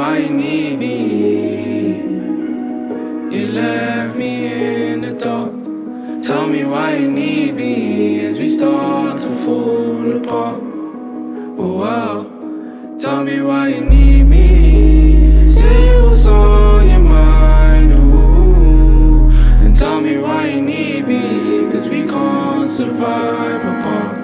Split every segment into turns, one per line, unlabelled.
why you need me. You left me in the dark. Tell me why you need me as we start to fall apart. Oh wow, tell me why you need me. Say what's on your mind, ooh. And tell me why you need me, cause we can't survive apart.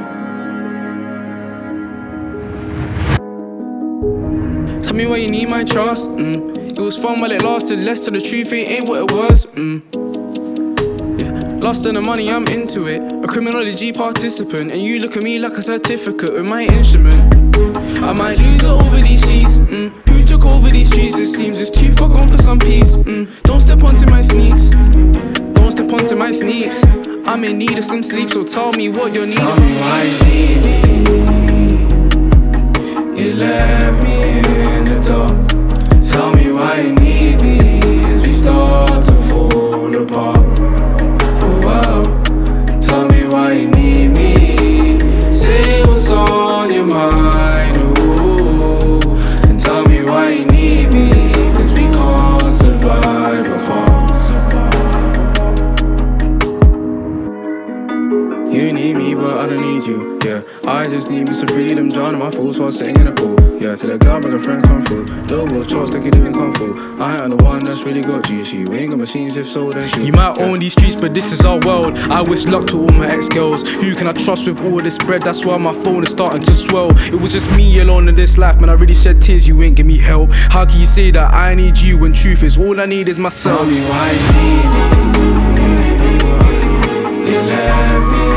Tell me why you need my trust, It was fun while it lasted, less to the truth, it ain't what it was, Yeah. Lost in the money, I'm into it. A criminology participant, and you look at me like a certificate with my instrument. I might lose it over these sheets, Who took over these streets? It seems it's too far gone for some peace, Don't step onto my sneaks. Don't step onto my sneaks. I'm in need of some sleep, so tell me what you're needing. Tell me why you need me. You left me in the dark. Tell me why you need me as we start to fall apart. Oh wow, tell me why you need me. Say what's on your mind, ooh. And tell me why you need me, cause we can't survive apart. You need me, but I don't need you, yeah. I just need me some freedom, drowning my thoughts while sitting in a pool, yeah. Till a girl make a friend come through. No more chores like you doing kung fu. I ain't the one that's really got juice. You ain't got machines, if so then shoot. You might own these streets, but this is our world. I wish luck to all my ex-girls. Who can I trust with all this bread? That's why my phone is starting to swell. It was just me alone in this life, man. I really shed tears, you ain't give me help. How can you say that I need you when truth is all I need is myself? Tell me why you need me. You left me